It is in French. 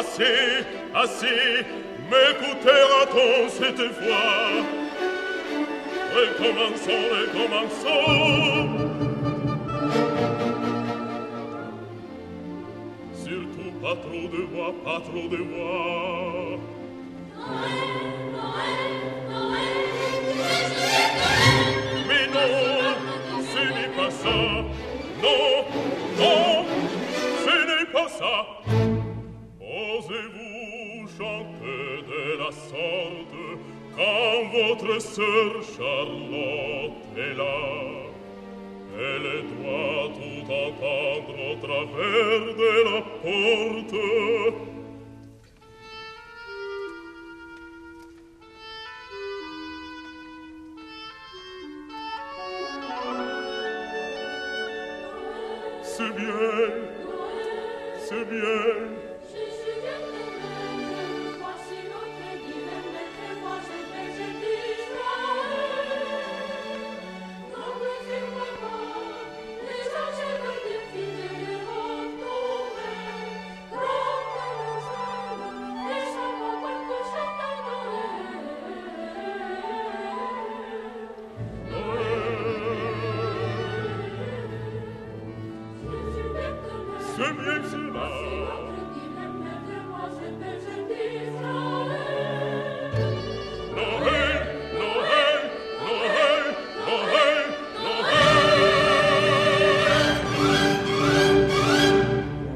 assez, assez, m'écoutera-t-on cette fois? Recommençons, recommençons. Surtout pas trop de voix, pas trop de voix. Mais non, ce n'est pas ça. Non, non, ce n'est pas ça. Osez-vous chanter de la sorte quand votre sœur Charlotte est là? Elle doit tout entendre au travers de la porte. C'est bien, c'est bien.